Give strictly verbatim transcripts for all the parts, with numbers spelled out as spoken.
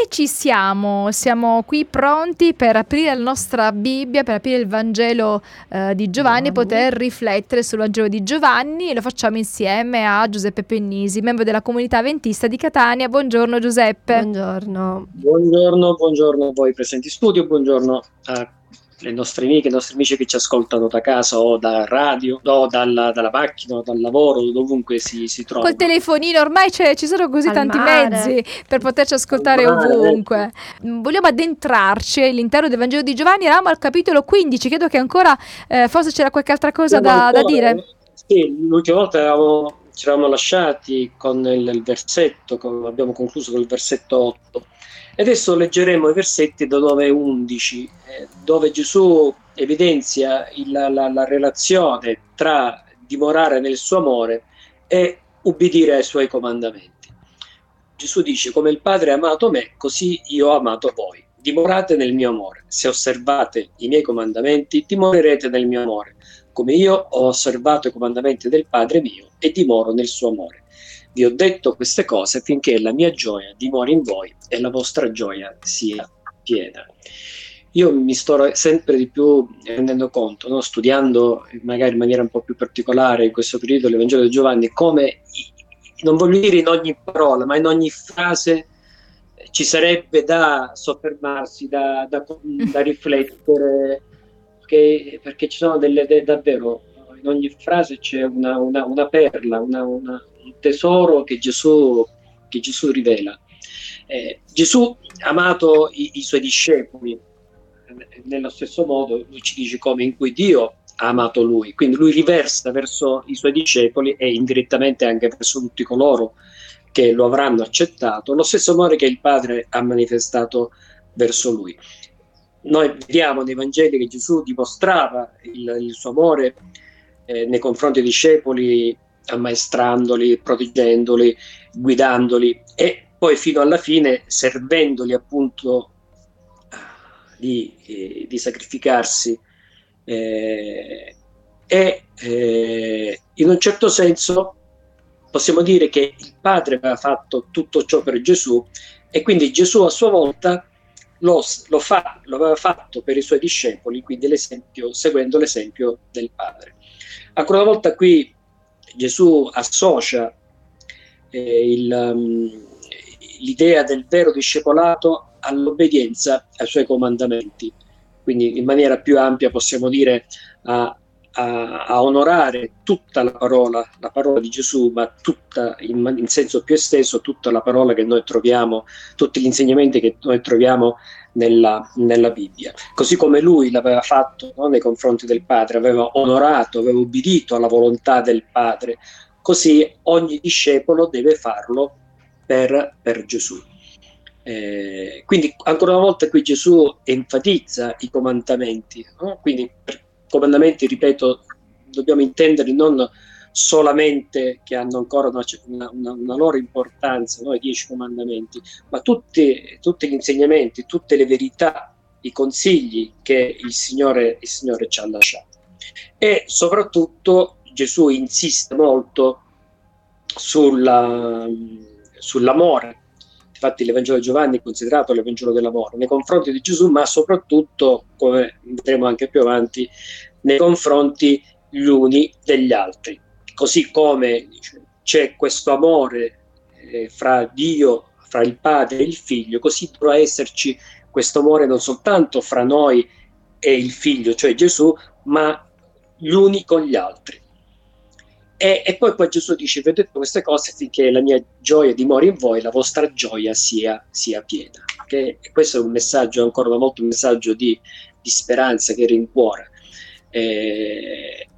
ci siamo, siamo qui pronti per aprire la nostra Bibbia, per aprire il Vangelo eh, di Giovanni, Giovanni. poter riflettere sul Vangelo di Giovanni, e lo facciamo insieme a Giuseppe Pennisi, membro della comunità Adventista di Catania. Buongiorno Giuseppe. Buongiorno. Buongiorno, buongiorno a voi presenti in studio, buongiorno alle nostre amiche, ai nostri amici che ci ascoltano da casa o da radio, o dalla, dalla macchina o dal lavoro, dovunque si, si trovano. Col telefonino, ormai c'è, ci sono così Al tanti mare. mezzi per poterci ascoltare Al mare, ovunque. Vogliamo addentrarci all'interno del Vangelo di Giovanni, eravamo al capitolo quindici, credo che ancora eh, forse c'era qualche altra cosa Siamo da, da ancora- dire. Sì, l'ultima volta eravamo, ci eravamo lasciati con il, il versetto, con- abbiamo concluso con il versetto otto. E adesso leggeremo i versetti da nove a undici, eh, dove Gesù evidenzia il- la, la- la relazione tra dimorare nel suo amore e ubbidire ai suoi comandamenti. Gesù dice: come il Padre ha amato me, così io ho amato voi. Dimorate nel mio amore. Se osservate i miei comandamenti, dimorerete nel mio amore, come io ho osservato i comandamenti del Padre mio e dimoro nel suo amore. Vi ho detto queste cose finché la mia gioia dimori in voi e la vostra gioia sia piena. Io mi sto sempre di più rendendo conto, no? Studiando magari in maniera un po' più particolare in questo periodo l'Evangelo di Giovanni, come, non voglio dire in ogni parola, ma in ogni frase ci sarebbe da soffermarsi, da, da, da riflettere, che, perché ci sono delle, de, davvero, in ogni frase c'è una, una, una perla, una, una, un tesoro che Gesù, che Gesù rivela. Eh, Gesù ha amato i, i suoi discepoli, nello stesso modo lui ci dice come in cui Dio ha amato lui, quindi lui riversa verso i suoi discepoli e indirettamente anche verso tutti coloro che lo avranno accettato lo stesso amore che il Padre ha manifestato verso lui. Noi vediamo nei Vangeli che Gesù dimostrava il, il suo amore eh, nei confronti dei discepoli, ammaestrandoli, proteggendoli, guidandoli e poi fino alla fine servendoli appunto di, eh, di sacrificarsi eh, e eh, in un certo senso possiamo dire che il Padre aveva fatto tutto ciò per Gesù e quindi Gesù a sua volta lo, lo, fa, lo aveva fatto per i suoi discepoli, quindi l'esempio, seguendo l'esempio del Padre. Ancora una volta qui Gesù associa eh, il, um, l'idea del vero discepolato all'obbedienza ai suoi comandamenti, quindi in maniera più ampia possiamo dire a, a, a onorare tutta la parola, la parola di Gesù, ma tutta in, in senso più esteso, tutta la parola che noi troviamo, tutti gli insegnamenti che noi troviamo nella, nella Bibbia. Così come lui l'aveva fatto, no, nei confronti del Padre, aveva onorato, aveva ubbidito alla volontà del Padre, così ogni discepolo deve farlo per, per Gesù. Eh, quindi ancora una volta qui Gesù enfatizza i comandamenti, no? Quindi per comandamenti, ripeto, dobbiamo intendere non solamente che hanno ancora una, una, una loro importanza, no? I dieci comandamenti, ma tutti, tutti gli insegnamenti, tutte le verità, i consigli che il Signore, il Signore ci ha lasciato. E soprattutto Gesù insiste molto sulla, sull'amore. Infatti l'Evangelo di Giovanni è considerato l'Evangelo dell'amore nei confronti di Gesù, ma soprattutto, come vedremo anche più avanti, nei confronti gli uni degli altri. Così come c'è questo amore eh, fra Dio, fra il Padre e il Figlio, così dovrà esserci questo amore non soltanto fra noi e il Figlio, cioè Gesù, ma gli uni con gli altri. E, e poi, poi Gesù dice: vi ho detto queste cose finché la mia gioia dimori in voi, la vostra gioia sia, sia piena. Okay? E questo è un messaggio, ancora una volta un messaggio di, di speranza che rincuora. Eh,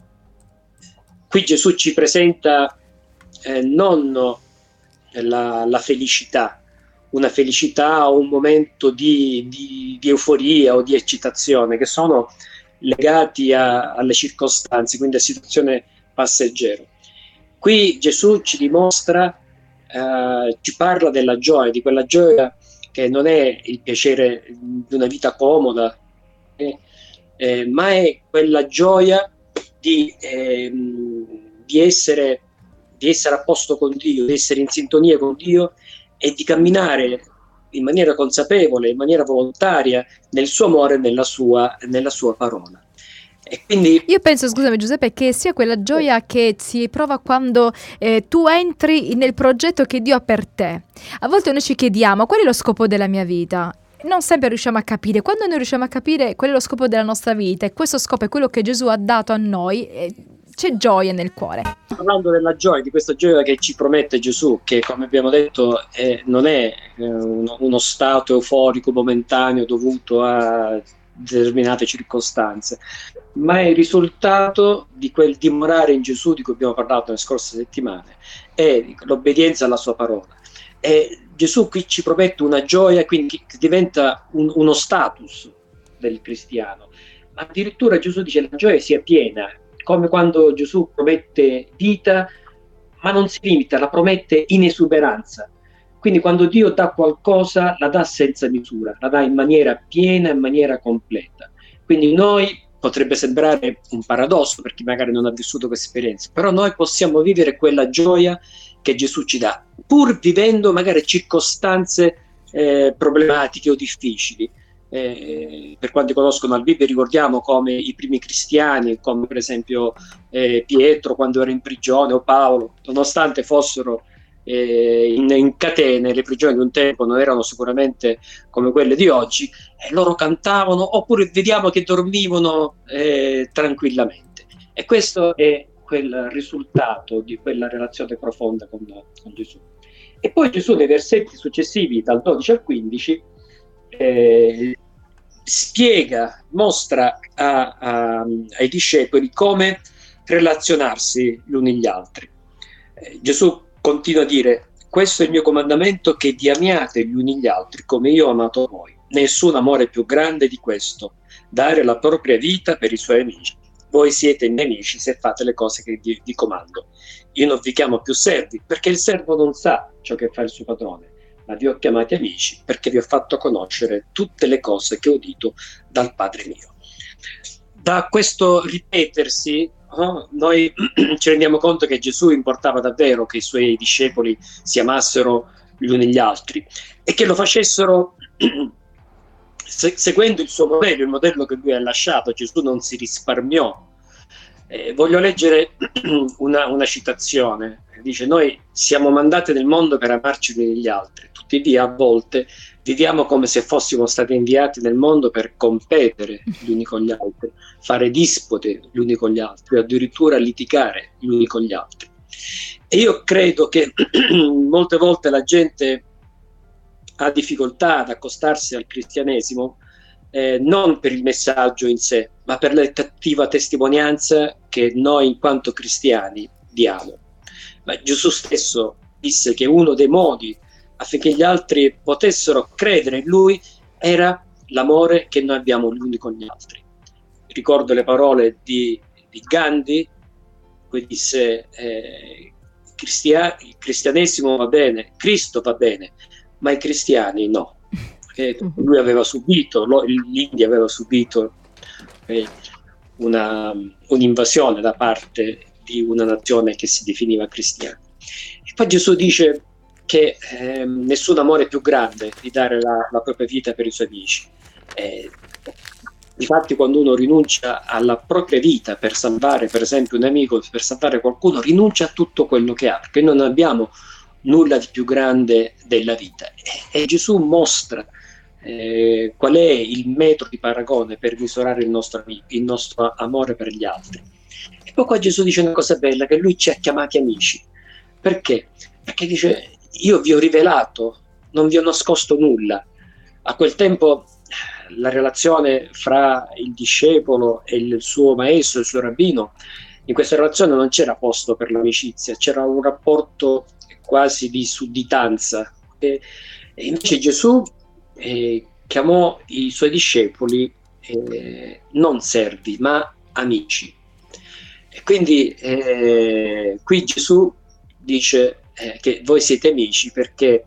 qui Gesù ci presenta eh, non la, la felicità, una felicità o un momento di, di, di euforia o di eccitazione che sono legati a, alle circostanze, quindi a situazioni passeggero. Qui Gesù ci dimostra, eh, ci parla della gioia, di quella gioia che non è il piacere di una vita comoda, eh, eh, ma è quella gioia di, eh, di, essere, di essere a posto con Dio, di essere in sintonia con Dio e di camminare in maniera consapevole, in maniera volontaria, nel suo amore e nella sua, nella sua parola. E quindi io penso, scusami Giuseppe, che sia quella gioia che si prova quando eh, tu entri nel progetto che Dio ha per te. A volte noi ci chiediamo qual è lo scopo della mia vita. Non sempre riusciamo a capire. Quando noi riusciamo a capire qual è lo scopo della nostra vita e questo scopo è quello che Gesù ha dato a noi, eh, c'è gioia nel cuore. Parlando della gioia, di questa gioia che ci promette Gesù, che come abbiamo detto eh, non è eh, uno, uno stato euforico momentaneo dovuto a determinate circostanze, ma è il risultato di quel dimorare in Gesù di cui abbiamo parlato nelle scorse settimane, è l'obbedienza alla sua parola. E Gesù qui ci promette una gioia, quindi che diventa un, uno status del cristiano. Addirittura Gesù dice che la gioia sia piena, come quando Gesù promette vita, ma non si limita, la promette in esuberanza. Quindi quando Dio dà qualcosa, la dà senza misura, la dà in maniera piena, in maniera completa. Quindi noi, potrebbe sembrare un paradosso per chi magari non ha vissuto questa esperienza, però noi possiamo vivere quella gioia che Gesù ci dà, pur vivendo magari circostanze eh, problematiche o difficili. Eh, per quanti conoscono la Bibbia, ricordiamo come i primi cristiani, come per esempio eh, Pietro quando era in prigione, o Paolo, nonostante fossero eh, in, in catene, le prigioni di un tempo non erano sicuramente come quelle di oggi, e loro cantavano, oppure vediamo che dormivano eh, tranquillamente. E questo è quel risultato di quella relazione profonda con, con Gesù. E poi Gesù nei versetti successivi, dal dodici al quindici, Eh, spiega, mostra a, a, ai discepoli come relazionarsi gli uni agli altri. Eh, Gesù continua a dire: questo è il mio comandamento, che vi amiate gli uni gli altri come io ho amato voi. Nessun amore più grande di questo, dare la propria vita per i suoi amici. Voi siete miei amici se fate le cose che vi, vi comando. Io non vi chiamo più servi, perché il servo non sa ciò che fa il suo padrone, ma vi ho chiamati amici perché vi ho fatto conoscere tutte le cose che ho udito dal Padre mio. Da questo ripetersi, oh, noi ci rendiamo conto che Gesù importava davvero che i suoi discepoli si amassero gli uni gli altri e che lo facessero se- seguendo il suo modello, il modello che lui ha lasciato. Gesù non si risparmiò. Eh, voglio leggere una, una citazione. Dice: noi siamo mandati nel mondo per amarci gli uni gli altri, tuttavia a volte viviamo come se fossimo stati inviati nel mondo per competere gli uni con gli altri, fare disputi gli uni con gli altri, addirittura litigare gli uni con gli altri. E io credo che molte volte la gente ha difficoltà ad accostarsi al cristianesimo eh, non per il messaggio in sé, ma per la cattiva testimonianza che noi in quanto cristiani diamo. Ma Gesù stesso disse che uno dei modi affinché gli altri potessero credere in lui era l'amore che noi abbiamo gli uni con gli altri. Ricordo le parole di, di Gandhi, che disse eh, Cristia- il cristianesimo va bene, Cristo va bene, ma i cristiani no. Perché lui aveva subito, lo, l'India aveva subito eh, una, un'invasione da parte di una nazione che si definiva cristiana. E poi Gesù dice che eh, nessun amore è più grande di dare la, la propria vita per i suoi amici. Eh, Infatti, quando uno rinuncia alla propria vita per salvare, per esempio, un amico, per salvare qualcuno, rinuncia a tutto quello che ha, perché noi non abbiamo nulla di più grande della vita. E, e Gesù mostra eh, qual è il metro di paragone per misurare il nostro, il nostro amore per gli altri. E poi qua Gesù dice una cosa bella, che lui ci ha chiamati amici. Perché? Perché dice: io vi ho rivelato, non vi ho nascosto nulla. A quel tempo la relazione fra il discepolo e il suo maestro, il suo rabbino, in questa relazione non c'era posto per l'amicizia, c'era un rapporto quasi di sudditanza. E, e invece Gesù eh, chiamò i suoi discepoli eh, non servi, ma amici. E quindi eh, qui Gesù dice eh, che voi siete amici perché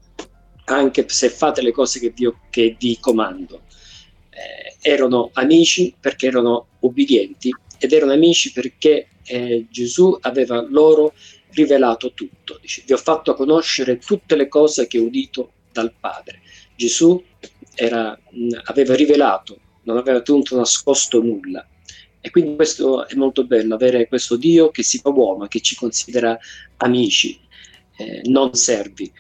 anche se fate le cose che vi, che vi comando. Eh, erano amici perché erano obbedienti, ed erano amici perché eh, Gesù aveva loro rivelato tutto. Dice: vi ho fatto conoscere tutte le cose che ho udito dal Padre. Gesù era, aveva rivelato, non aveva tenuto nascosto nulla. E quindi questo è molto bello, avere questo Dio che si fa uomo, che ci considera amici, eh, non servi.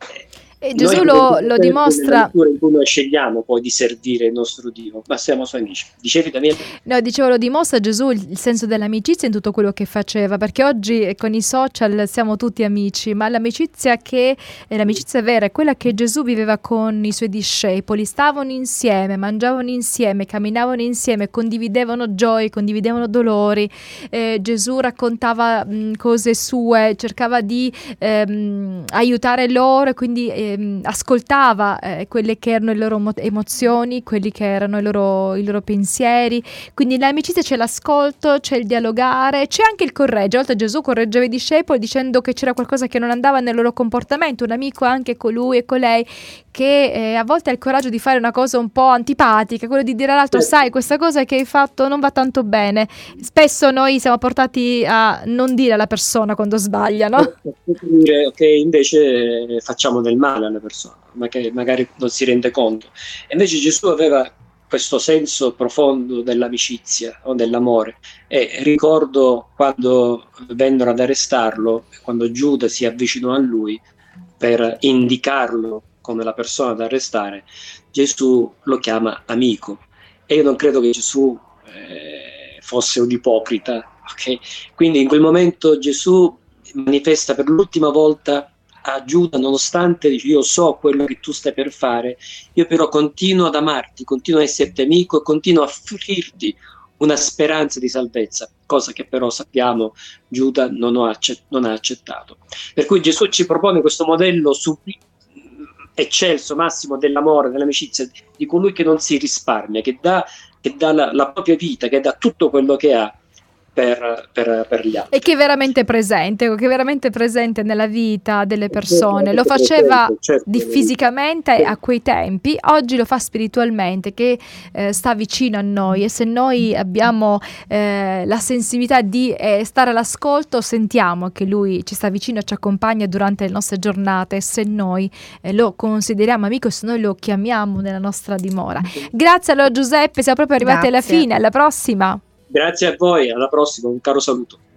E Gesù lo, lo dimostra. In cui noi scegliamo poi di servire il nostro Dio, ma siamo suoi amici. Dicevi, Daniele? No, dicevo, lo dimostra Gesù il senso dell'amicizia in tutto quello che faceva, perché oggi con i social siamo tutti amici, ma l'amicizia che è l'amicizia vera è quella che Gesù viveva con i suoi discepoli. Stavano insieme, mangiavano insieme, camminavano insieme, condividevano gioie, condividevano dolori. Eh, Gesù raccontava mh, cose sue, cercava di ehm, aiutare loro, e quindi eh, ascoltava eh, quelle che erano le loro mo- emozioni, quelli che erano i loro, i loro pensieri. Quindi nell'amicizia c'è l'ascolto, c'è il dialogare, c'è anche il correggere. A volte Gesù correggeva i discepoli dicendo che c'era qualcosa che non andava nel loro comportamento. Un amico è anche colui e colei che eh, a volte ha il coraggio di fare una cosa un po' antipatica, quello di dire all'altro: sai, questa cosa che hai fatto non va tanto bene. Spesso noi siamo portati a non dire alla persona quando sbaglia, no? Dire che invece facciamo del male alle persone, ma che magari non si rende conto. E invece Gesù aveva questo senso profondo dell'amicizia o dell'amore. E ricordo quando vennero ad arrestarlo, quando Giuda si avvicinò a lui per indicarlo come la persona da arrestare, Gesù lo chiama amico. E io non credo che Gesù eh, fosse un ipocrita, okay? Quindi in quel momento Gesù manifesta per l'ultima volta a Giuda, nonostante dice: io so quello che tu stai per fare, io però continuo ad amarti, continuo a esserti amico e continuo a offrirti una speranza di salvezza, cosa che però sappiamo Giuda non ha, accett- non ha accettato. Per cui Gesù ci propone questo modello su- eccelso, massimo dell'amore, dell'amicizia, di colui che non si risparmia, che dà, che dà la, la propria vita, che dà tutto quello che ha Per, per, per gli altri. E che è veramente presente, che è veramente presente nella vita delle persone. Lo faceva presente, certo, di fisicamente a quei tempi, oggi lo fa spiritualmente, che eh, sta vicino a noi, e se noi abbiamo eh, la sensibilità di eh, stare all'ascolto, sentiamo che lui ci sta vicino e ci accompagna durante le nostre giornate, e se noi eh, lo consideriamo amico, se noi lo chiamiamo nella nostra dimora. Grazie allora Giuseppe, siamo proprio arrivati Grazie. alla fine, alla prossima. Grazie a voi, alla prossima, un caro saluto.